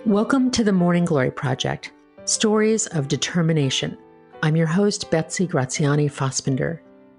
Welcome to the Morning Glory Project, Stories of Determination. I'm your host, Betsy Graziani Fospender.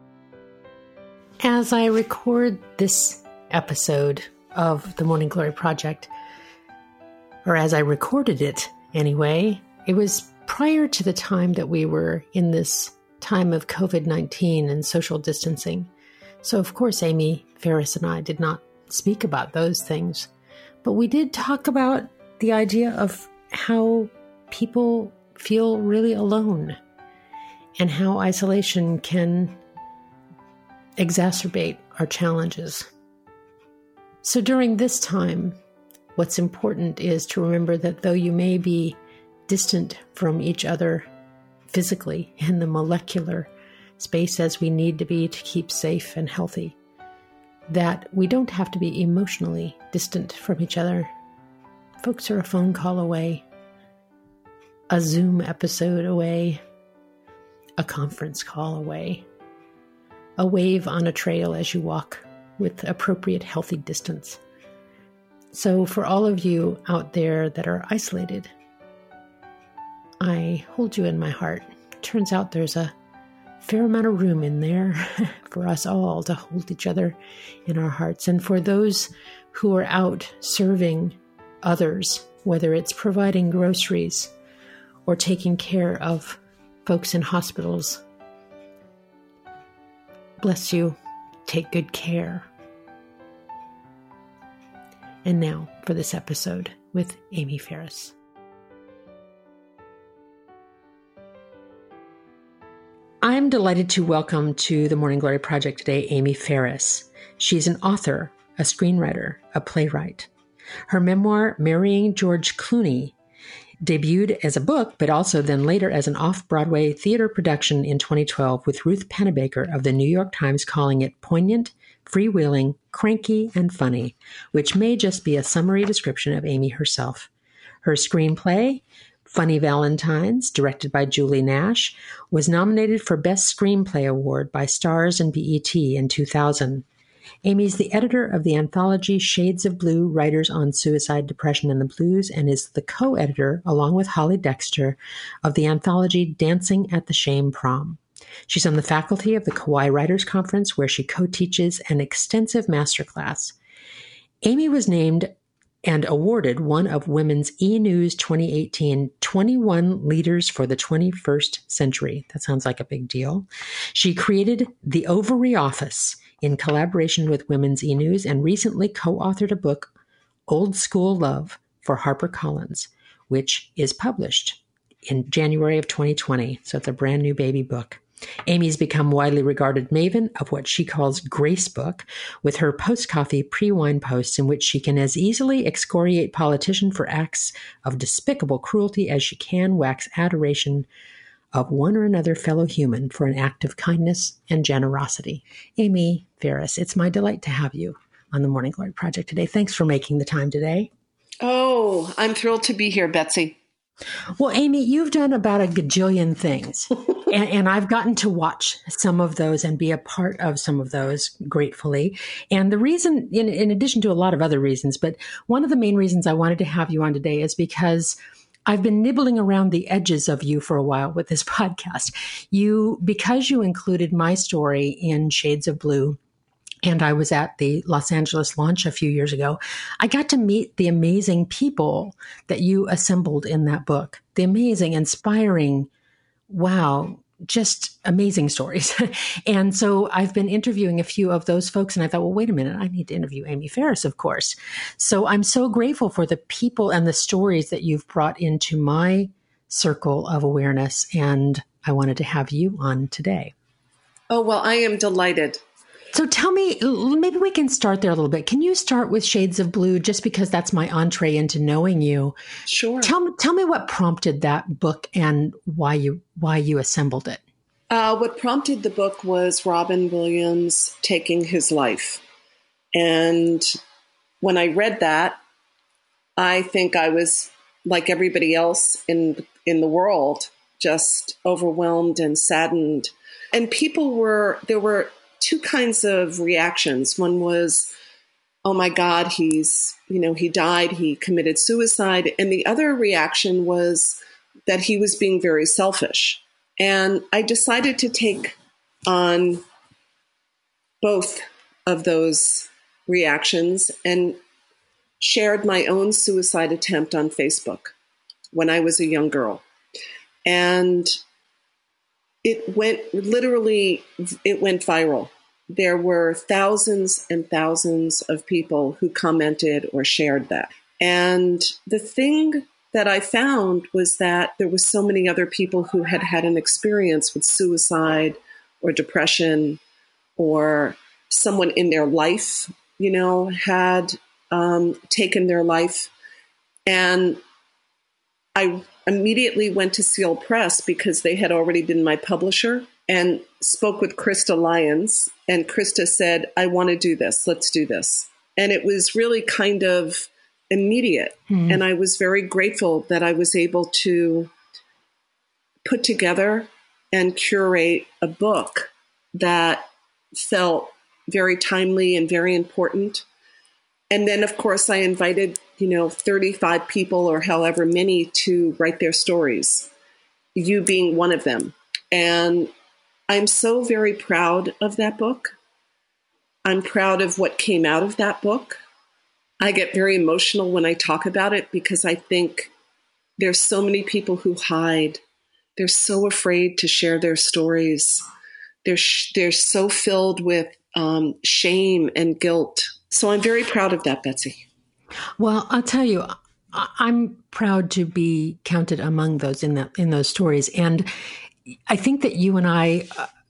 As I record this episode of the Morning Glory Project, or as I recorded it anyway, it was prior to the time that we were in this time of COVID-19 and social distancing. So, of course, Amy Ferris and I did not speak about those things, but we did talk about the idea of how people feel really alone and how isolation can exacerbate our challenges. So during this time, what's important is to remember that though you may be distant from each other physically in the molecular space as we need to be to keep safe and healthy, that we don't have to be emotionally distant from each other. Folks are a phone call away, a Zoom episode away, a conference call away, a wave on a trail as you walk with appropriate healthy distance. So for all of you out there that are isolated, I hold you in my heart. Turns out there's a fair amount of room in there for us all to hold each other in our hearts. And for those who are out serving others, whether it's providing groceries or taking care of folks in hospitals, bless you. Take good care. And now for this episode with Amy Ferris. I'm delighted to welcome to the Morning Glory Project today Amy Ferris. She's an author, a screenwriter, a playwright. Her memoir, Marrying George Clooney, debuted as a book, but also then later as an off-Broadway theater production in 2012 with Ruth Pennebaker of the New York Times calling it poignant, freewheeling, cranky, and funny, which may just be a summary description of Amy herself. Her screenplay, Funny Valentines, directed by Julie Nash, was nominated for Best Screenplay Award by Stars and BET in 2000. Amy's the editor of the anthology Shades of Blue, Writers on Suicide, Depression, and the Blues, and is the co-editor, along with Holly Dexter, of the anthology Dancing at the Shame Prom. She's on the faculty of the Kauai Writers Conference, where she co-teaches an extensive masterclass. Amy was named and awarded one of Women's E! News 2018 21 Leaders for the 21st Century. That sounds like a big deal. She created The Ovary Office in collaboration with Women's E! News and recently co-authored a book, Old School Love, for HarperCollins, which is published in January of 2020. So it's a brand new baby book. Amy's become widely regarded maven of what she calls Grace Book, with her post-coffee, pre-wine posts in which she can as easily excoriate politicians for acts of despicable cruelty as she can wax adoration of one or another fellow human for an act of kindness and generosity. Amy Ferris, it's my delight to have you on the Morning Glory Project today. Thanks for making the time today. Oh, I'm thrilled to be here, Betsy. Well, Amy, you've done about a gajillion things, and I've gotten to watch some of those and be a part of some of those gratefully. And the reason, in addition to a lot of other reasons, but one of the main reasons I wanted to have you on today is because I've been nibbling around the edges of you for a while with this podcast. Because you included my story in Shades of Blue, and I was at the Los Angeles launch a few years ago, I got to meet the amazing people that you assembled in that book. The amazing, inspiring, wow, just amazing stories. And so I've been interviewing a few of those folks, and I thought, well, wait a minute, I need to interview Amy Ferris, of course. So I'm so grateful for the people and the stories that you've brought into my circle of awareness, and I wanted to have you on today. Oh, well, I am delighted. So tell me, maybe we can start there a little bit. Can you start with Shades of Blue, just because that's my entree into knowing you? Sure. Tell me what prompted that book and why you assembled it. What prompted the book was Robin Williams taking his life. And when I read that, I think I was like everybody else in the world, just overwhelmed and saddened. And there were two kinds of reactions. One was oh my God, he died, he committed suicide. And the other reaction was that he was being very selfish. And I decided to take on both of those reactions and shared my own suicide attempt on Facebook when I was a young girl. And it went viral. There were thousands and thousands of people who commented or shared that. And the thing that I found was that there were so many other people who had had an experience with suicide or depression, or someone in their life, had taken their life. And I immediately went to Seal Press because they had already been my publisher, and spoke with Krista Lyons. And Krista said, I want to do this. Let's do this. And it was really kind of immediate. Mm-hmm. And I was very grateful that I was able to put together and curate a book that felt very timely and very important. And then, of course, I invited, 35 people or however many to write their stories, you being one of them. And I'm so very proud of that book. I'm proud of what came out of that book. I get very emotional when I talk about it because I think there's so many people who hide. They're so afraid to share their stories. They're so filled with shame and guilt. So I'm very proud of that, Betsy. Well, I'll tell you, I'm proud to be counted among those in those stories. And I think that you and I,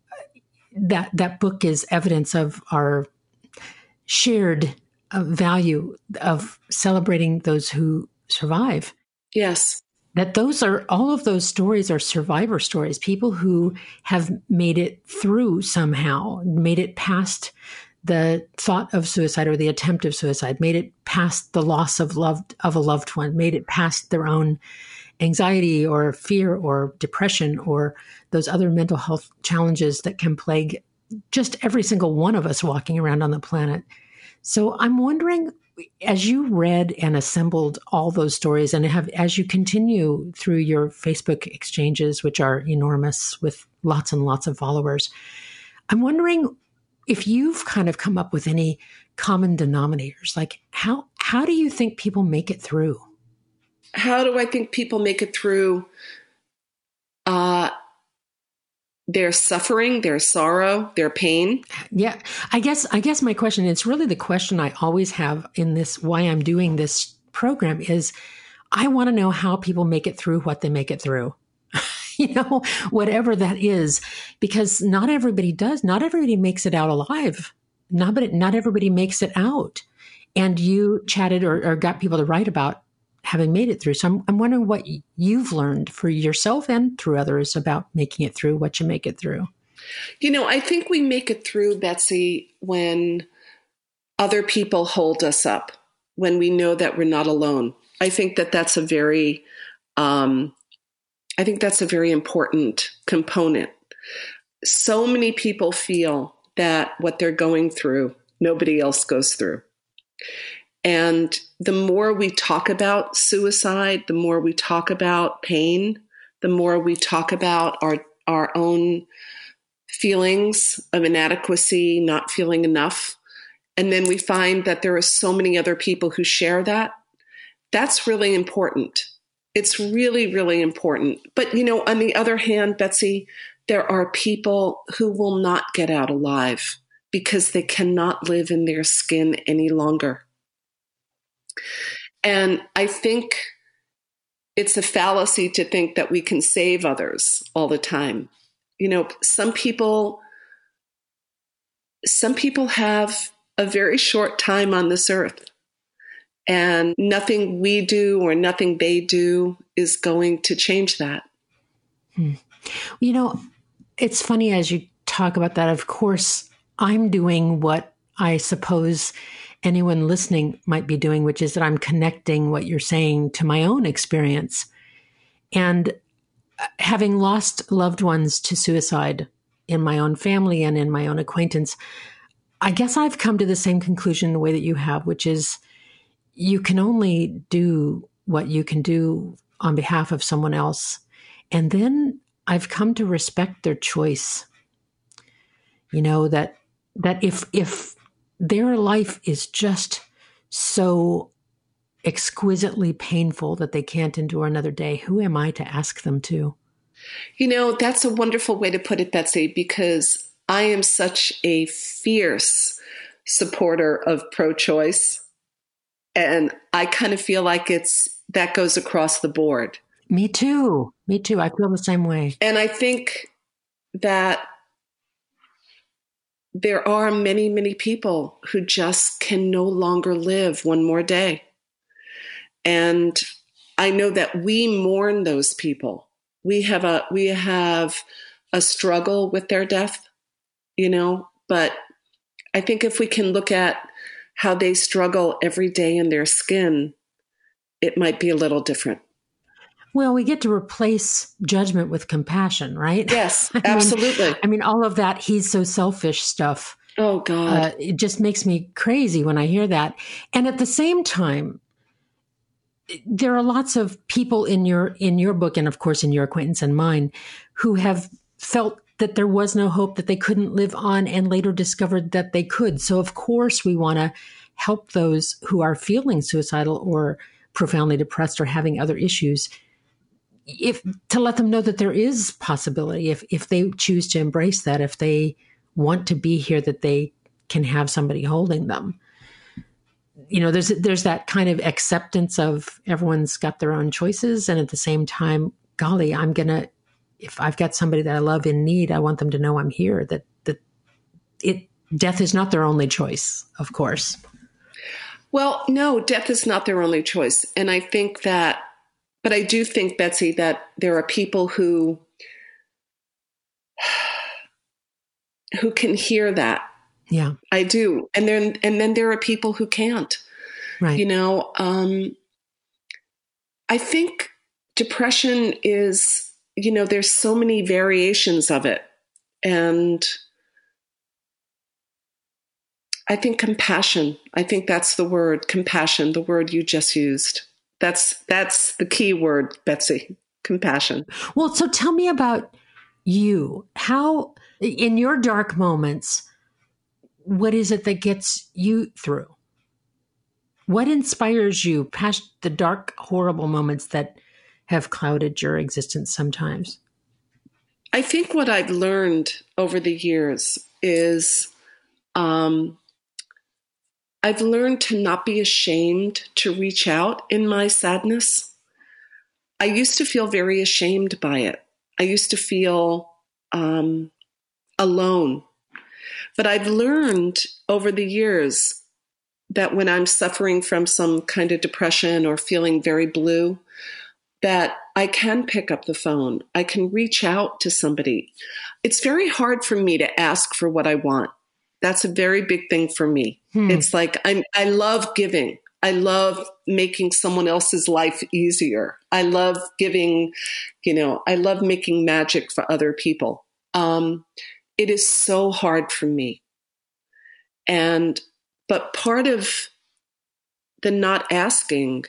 that book is evidence of our shared value of celebrating those who survive. Yes. That all of those stories are survivor stories, people who have made it through somehow, made it past the thought of suicide or the attempt of suicide, made it past the loss of a loved one, made it past their own anxiety or fear or depression or those other mental health challenges that can plague just every single one of us walking around on the planet. So I'm wondering, as you read and assembled all those stories and as you continue through your Facebook exchanges, which are enormous with lots and lots of followers, I'm wondering if you've kind of come up with any common denominators, like how do you think people make it through? How do I think people make it through their suffering, their sorrow, their pain? Yeah, I guess my question, it's really the question I always have in this, why I'm doing this program, is I want to know how people make it through what they make it through. Whatever that is, because not everybody does. Not everybody makes it out alive. Not everybody makes it out. And you chatted or got people to write about having made it through. So I'm wondering what you've learned for yourself and through others about making it through, what you make it through. I think we make it through, Betsy, when other people hold us up, when we know that we're not alone. I think that's a very important component. So many people feel that what they're going through, nobody else goes through. And the more we talk about suicide, the more we talk about pain, the more we talk about our own feelings of inadequacy, not feeling enough. And then we find that there are so many other people who share that. That's really important. It's really, really important. But, on the other hand, Betsy, there are people who will not get out alive because they cannot live in their skin any longer. And I think it's a fallacy to think that we can save others all the time. Some people have a very short time on this earth. And nothing we do or nothing they do is going to change that. It's funny as you talk about that. Of course, I'm doing what I suppose anyone listening might be doing, which is that I'm connecting what you're saying to my own experience. And having lost loved ones to suicide in my own family and in my own acquaintance, I guess I've come to the same conclusion in the way that you have, which is you can only do what you can do on behalf of someone else. And then I've come to respect their choice. That if their life is just so exquisitely painful that they can't endure another day, who am I to ask them to? That's a wonderful way to put it, Betsy, because I am such a fierce supporter of pro-choice. And I kind of feel like that goes across the board. Me too. I feel the same way. And I think that there are many, many people who just can no longer live one more day. And I know that we mourn those people. We have a struggle with their death, but I think if we can look at how they struggle every day in their skin, it might be a little different. Well, we get to replace judgment with compassion, right? Yes, absolutely. I mean, all of that "he's so selfish" stuff. Oh, God. It just makes me crazy when I hear that. And at the same time, there are lots of people in your book, and of course in your acquaintance and mine, who have felt that there was no hope, that they couldn't live on, and later discovered that they could. So of course we want to help those who are feeling suicidal or profoundly depressed or having other issues, to let them know that there is possibility if they choose to embrace that, if they want to be here, that they can have somebody holding them. There's that kind of acceptance of everyone's got their own choices. And at the same time, golly, if I've got somebody that I love in need, I want them to know I'm here, that death is not their only choice, of course. Well, no, death is not their only choice. And I think but I do think, Betsy, that there are people who can hear that. Yeah, I do. And then there are people who can't. Right. I think depression is, there's so many variations of it. And I think compassion, I think that's the word, compassion, the word you just used. That's the key word, Betsy, compassion. Well, so tell me about you. How, in your dark moments, what is it that gets you through? What inspires you past the dark, horrible moments that have clouded your existence sometimes? I think what I've learned over the years is I've learned to not be ashamed to reach out in my sadness. I used to feel very ashamed by it. I used to feel alone. But I've learned over the years that when I'm suffering from some kind of depression or feeling very blue, that I can pick up the phone. I can reach out to somebody. It's very hard for me to ask for what I want. That's a very big thing for me. It's like I love giving. I love making someone else's life easier. I love giving, I love making magic for other people. It is so hard for me. But part of the not asking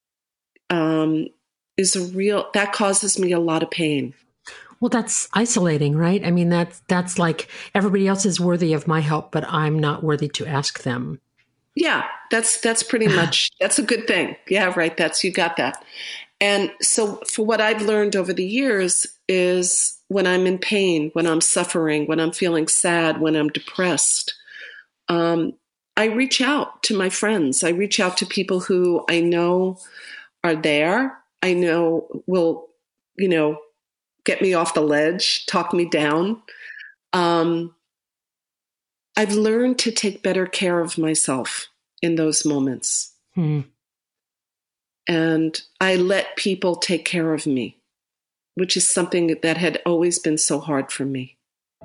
that causes me a lot of pain. Well, that's isolating, right? I mean, that's like everybody else is worthy of my help, but I'm not worthy to ask them. Yeah, that's pretty much, that's a good thing. Yeah, right. You got that. And so for what I've learned over the years is when I'm in pain, when I'm suffering, when I'm feeling sad, when I'm depressed, I reach out to my friends. I reach out to people who I know are there. I know will, get me off the ledge, talk me down. I've learned to take better care of myself in those moments. And I let people take care of me, which is something that had always been so hard for me.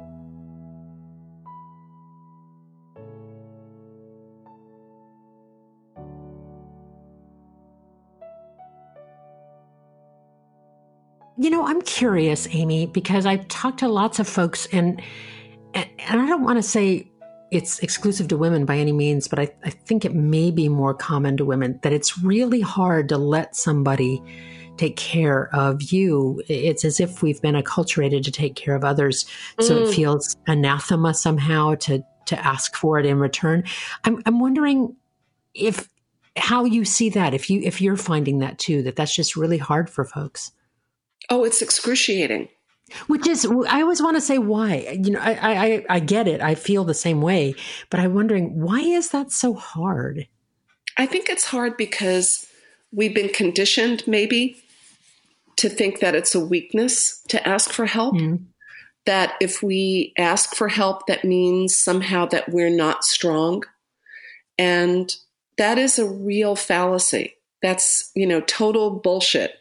I'm curious, Amy, because I've talked to lots of folks and I don't want to say it's exclusive to women by any means, but I think it may be more common to women, that it's really hard to let somebody take care of you. It's as if we've been acculturated to take care of others. So it feels anathema somehow to ask for it in return. I'm wondering how you see that, if you're finding that too, that's just really hard for folks. Oh, it's excruciating. Which is, I always want to say why. I get it. I feel the same way, but I'm wondering, why is that so hard? I think it's hard because we've been conditioned maybe to think that it's a weakness to ask for help. That if we ask for help, that means somehow that we're not strong. And that is a real fallacy. That's, total bullshit.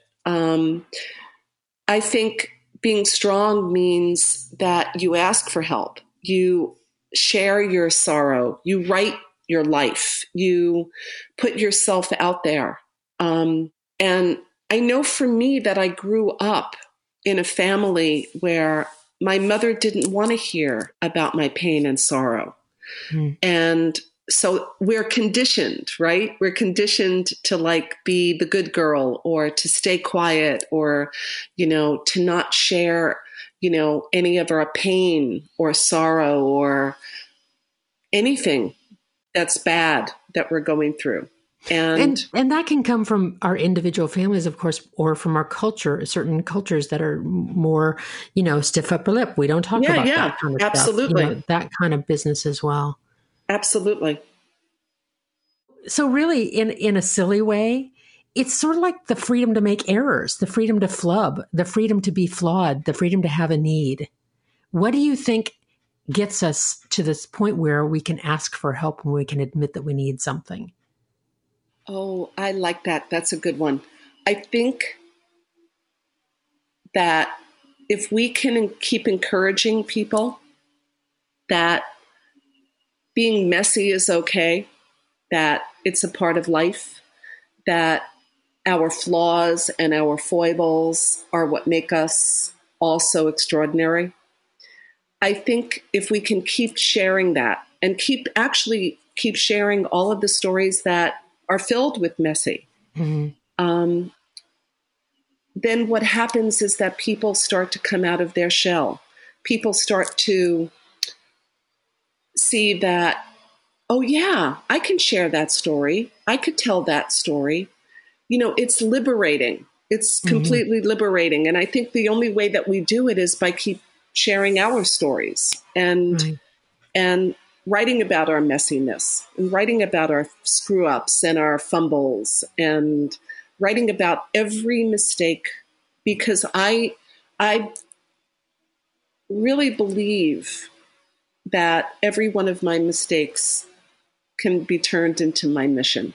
I think being strong means that you ask for help. You share your sorrow. You write your life. You put yourself out there. And I know for me that I grew up in a family where my mother didn't want to hear about my pain and sorrow. And so we're conditioned, right? We're conditioned to be the good girl, or to stay quiet, or, to not share, any of our pain or sorrow or anything that's bad that we're going through. And that can come from our individual families, of course, or from our culture, certain cultures that are more, stiff upper lip. We don't talk about that kind of absolutely. stuff. That kind of business as well. Absolutely. So really, in a silly way, it's sort of like the freedom to make errors, the freedom to flub, the freedom to be flawed, the freedom to have a need. What do you think gets us to this point where we can ask for help and we can admit that we need something? Oh, I like that. That's a good one. I think that if we can keep encouraging people that being messy is okay, that it's a part of life, that our flaws and our foibles are what make us all so extraordinary. I think if we can keep sharing that and keep sharing all of the stories that are filled with messy, then what happens is that people start to come out of their shell. People start to see that, oh yeah, I can share that story. I could tell that story. It's liberating. It's completely liberating. And I think the only way that we do it is by keep sharing our stories and writing about our messiness and writing about our screw ups and our fumbles and writing about every mistake, because I really believe that every one of my mistakes can be turned into my mission.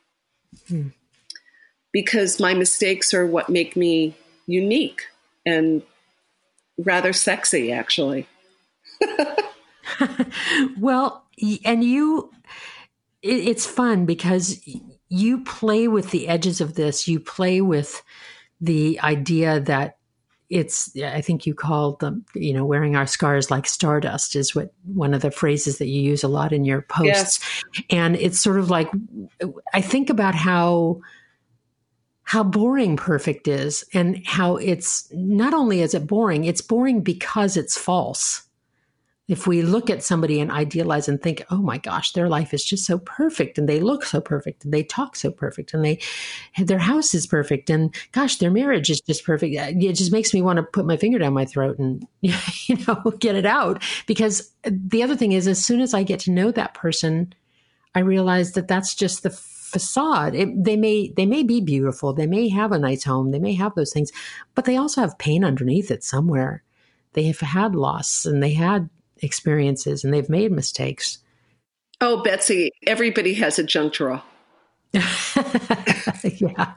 Because my mistakes are what make me unique and rather sexy, actually. Well, and it's fun because you play with the edges of this. You play with the idea that I think you called them, wearing our scars like stardust is one of the phrases that you use a lot in your posts. Yes. And it's sort of like, I think about how boring perfect is, and how it's not only is it boring, it's boring because it's false. If we look at somebody and idealize and think, oh my gosh, their life is just so perfect, and they look so perfect, and they talk so perfect, and their house is perfect, and gosh, their marriage is just perfect. It just makes me want to put my finger down my throat and, get it out. Because the other thing is, as soon as I get to know that person, I realize that that's just the facade. They may be beautiful. They may have a nice home. They may have those things, but they also have pain underneath it somewhere. They have had loss, and they had experiences, and they've made mistakes. Oh, Betsy, everybody has a junk drawer. Yeah.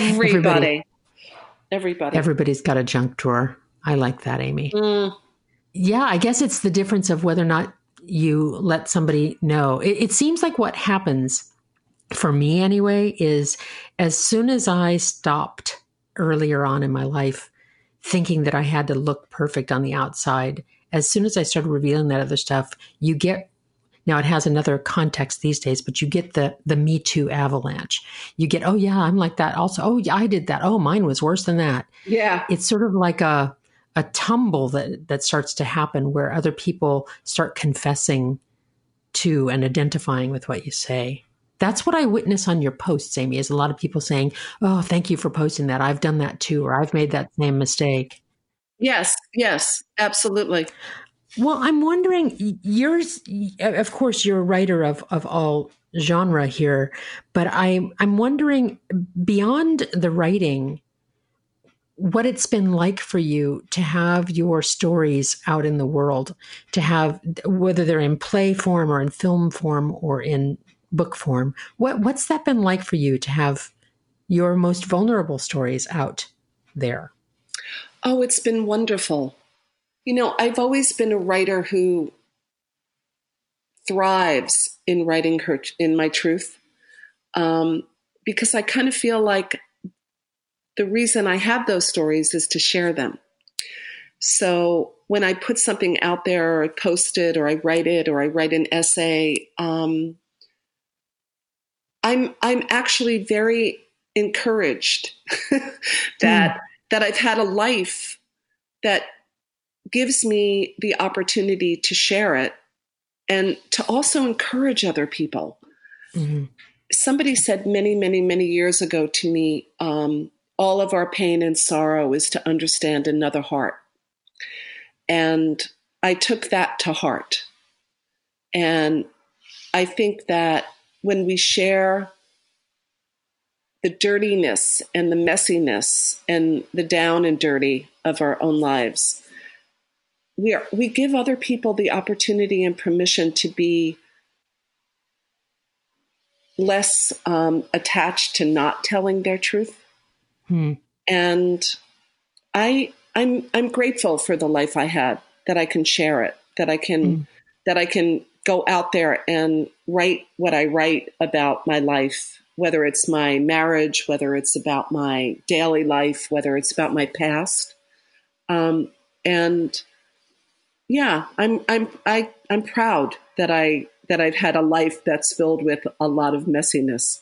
Everybody's got a junk drawer. I like that, Amy. Yeah, I guess it's the difference of whether or not you let somebody know. It seems like what happens, for me anyway, is as soon as I stopped earlier on in my life thinking that I had to look perfect on the outside, as soon as I started revealing that other stuff, you get Now it has another context these days, but you get the Me Too avalanche. You get, oh yeah, I'm like that also. Oh yeah, I did that. Oh, mine was worse than that. Yeah. It's sort of like a tumble that starts to happen where other people start confessing to and identifying with what you say. That's what I witness on your posts, Amy, is a lot of people saying, oh, thank you for posting that. I've done that too, or I've made that same mistake. Yes, absolutely. Well, I'm wondering, of course, you're a writer of all genre here, but I'm wondering, beyond the writing, what it's been like for you to have your stories out in the world, to have, whether they're in play form or in film form or in book form. What's that been like for you to have your most vulnerable stories out there? Oh, it's been wonderful. I've always been a writer who thrives in writing in my truth, because I kind of feel like the reason I have those stories is to share them. So when I put something out there, or I post it, or I write it, or I write an essay, I'm actually very encouraged that I've had a life that gives me the opportunity to share it and to also encourage other people. Mm-hmm. Somebody said many, many, many years ago to me, all of our pain and sorrow is to understand another heart. And I took that to heart. And I think that when we share the dirtiness and the messiness and the down and dirty of our own lives, we give other people the opportunity and permission to be less attached to not telling their truth. And I'm grateful for the life I had, that I can share it, that I can go out there and write what I write about my life, whether it's my marriage, whether it's about my daily life, whether it's about my past. And yeah, I'm proud that I've had a life that's filled with a lot of messiness.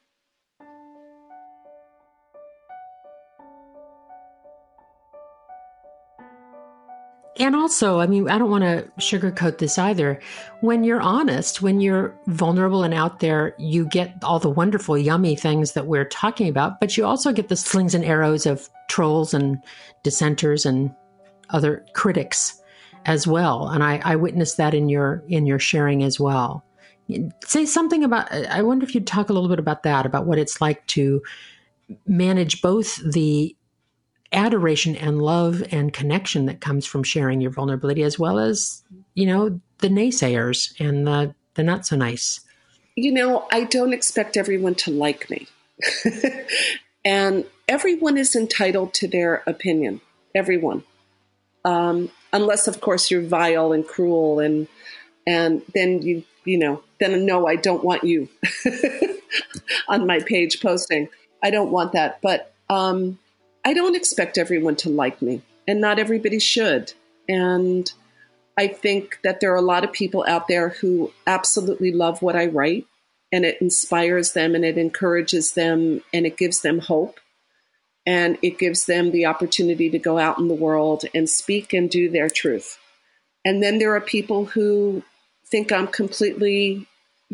And also, I mean, I don't want to sugarcoat this either. When you're honest, when you're vulnerable and out there, you get all the wonderful, yummy things that we're talking about, but you also get the slings and arrows of trolls and dissenters and other critics as well. And I witnessed that in your sharing as well. Say something about, I wonder if you'd talk a little bit about that, about what it's like to manage both the adoration and love and connection that comes from sharing your vulnerability, as well as, the naysayers and the not so nice. I don't expect everyone to like me. And everyone is entitled to their opinion. Everyone. Unless, of course, you're vile and cruel, and then then no, I don't want you on my page posting. I don't want that. But I don't expect everyone to like me, and not everybody should. And I think that there are a lot of people out there who absolutely love what I write, and it inspires them, and it encourages them, and it gives them hope, and it gives them the opportunity to go out in the world and speak and do their truth. And then there are people who think I'm completely,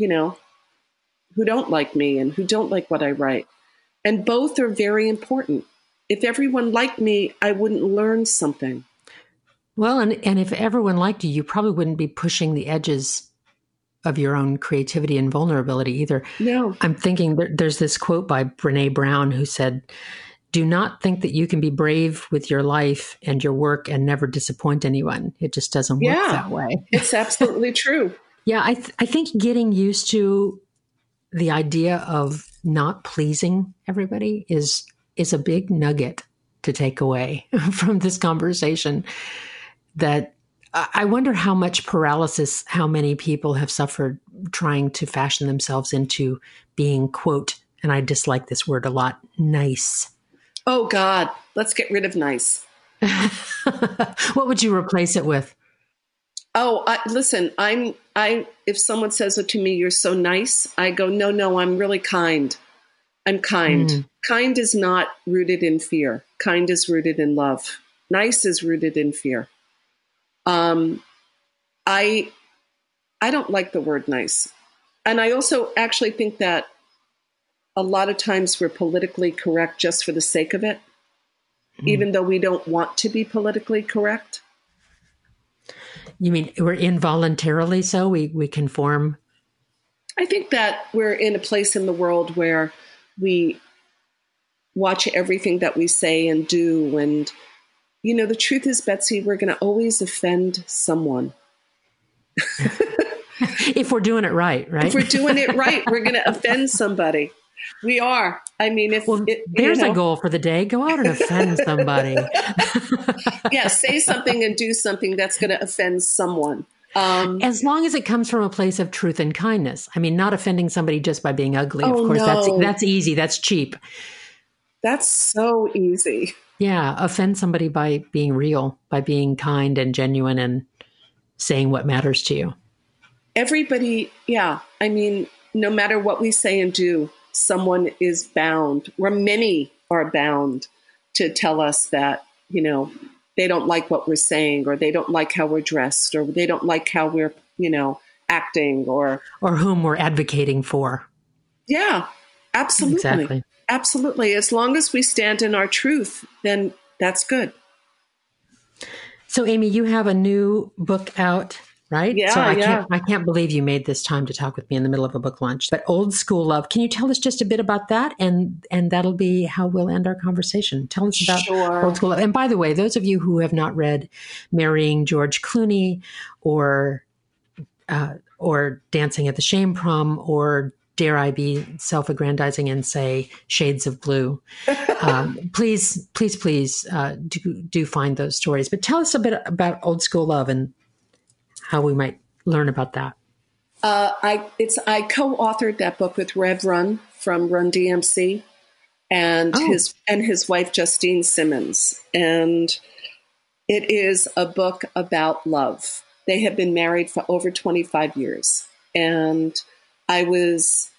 who don't like me and who don't like what I write. And both are very important. If everyone liked me, I wouldn't learn something. Well, and if everyone liked you, you probably wouldn't be pushing the edges of your own creativity and vulnerability either. No. I'm thinking there's this quote by Brené Brown who said, "Do not think that you can be brave with your life and your work and never disappoint anyone. It just doesn't work that way." It's absolutely true. Yeah, I think getting used to the idea of not pleasing everybody is a big nugget to take away from this conversation. That I wonder how much paralysis, how many people have suffered trying to fashion themselves into being, quote, and I dislike this word a lot, nice. Oh God, let's get rid of nice. What would you replace it with? Oh, listen, if someone says it to me, you're so nice, I go, no, I'm really kind. I'm kind. Kind is not rooted in fear. Kind is rooted in love. Nice is rooted in fear. I don't like the word nice. And I also actually think that a lot of times we're politically correct just for the sake of it, even though we don't want to be politically correct. You mean we're involuntarily so? We conform? I think that we're in a place in the world where we watch everything that we say and do. And, the truth is, Betsy, we're going to always offend someone. If we're doing it right? If we're doing it right, we're going to offend somebody. We are. I mean, there's a goal for the day. Go out and offend somebody. Yeah, say something and do something that's going to offend someone. As long as it comes from a place of truth and kindness. I mean, not offending somebody just by being ugly. Oh, of course, no. That's easy. That's cheap. That's so easy. Yeah, offend somebody by being real, by being kind and genuine and saying what matters to you. Everybody, yeah. I mean, no matter what we say and do, someone is bound, or many are bound to tell us that, they don't like what we're saying, or they don't like how we're dressed, or they don't like how we're, acting, or whom we're advocating for. Yeah, absolutely. Exactly. Absolutely. As long as we stand in our truth, then that's good. So, Amy, you have a new book out, right? Yeah, so I can't believe you made this time to talk with me in the middle of a book launch. But Old School Love, can you tell us just a bit about that? And that'll be how we'll end our conversation. Tell us about Old School Love. And by the way, those of you who have not read Marrying George Clooney or Dancing at the Shame Prom, or dare I be self-aggrandizing and say Shades of Blue, please do find those stories. But tell us a bit about Old School Love and how we might learn about that. I co-authored that book with Rev Run from Run DMC and his wife Justine Simmons, and it is a book about love. They have been married for over 25 years, and I was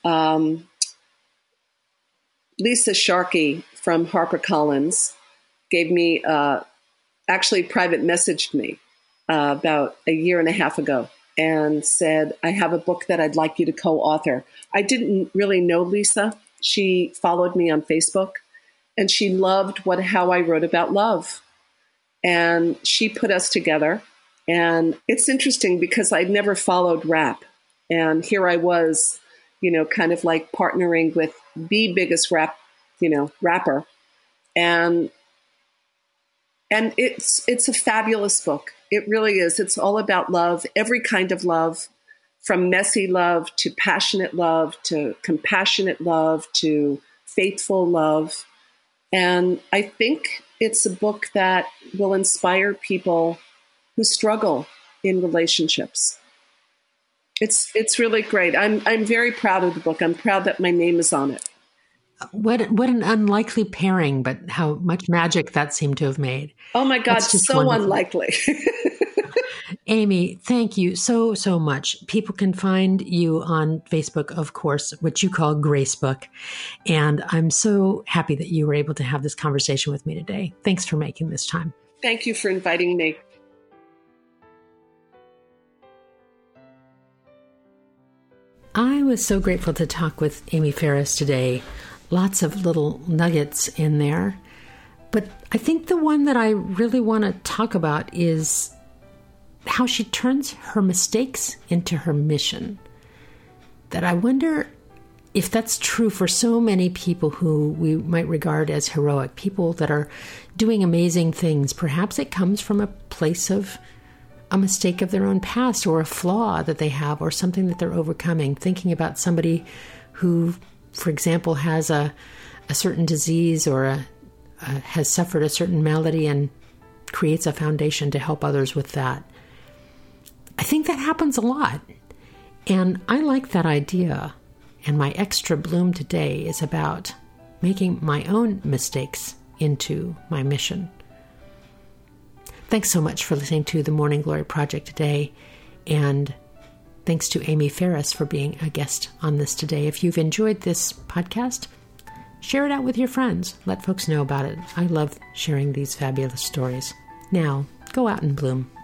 Lisa Sharkey from HarperCollins gave me actually private messaged me about a year and a half ago and said, I have a book that I'd like you to co-author. I didn't really know Lisa. She followed me on Facebook, and she loved how I wrote about love. And she put us together. And it's interesting because I'd never followed rap. And here I was, kind of like partnering with the biggest rapper. And it's a fabulous book. It really is. It's all about love, every kind of love, from messy love to passionate love to compassionate love to faithful love. And I think it's a book that will inspire people who struggle in relationships. It's really great. I'm very proud of the book. I'm proud that my name is on it. What an unlikely pairing, but how much magic that seemed to have made. Oh my God, so wonderful. Unlikely. Amy, thank you so much. People can find you on Facebook, of course, which you call Gracebook. And I'm so happy that you were able to have this conversation with me today. Thanks for making this time. Thank you for inviting me. I was so grateful to talk with Amy Ferris today. Lots of little nuggets in there. But I think the one that I really want to talk about is how she turns her mistakes into her mission. That I wonder if that's true for so many people who we might regard as heroic, people that are doing amazing things. Perhaps it comes from a place of a mistake of their own past, or a flaw that they have, or something that they're overcoming. Thinking about somebody who, for example, has a certain disease or has suffered a certain malady and creates a foundation to help others with that. I think that happens a lot. And I like that idea. And my extra bloom today is about making my own mistakes into my mission. Thanks so much for listening to the Morning Glory Project today, and thanks to Amy Ferris for being a guest on this today. If you've enjoyed this podcast, share it out with your friends. Let folks know about it. I love sharing these fabulous stories. Now, go out and bloom.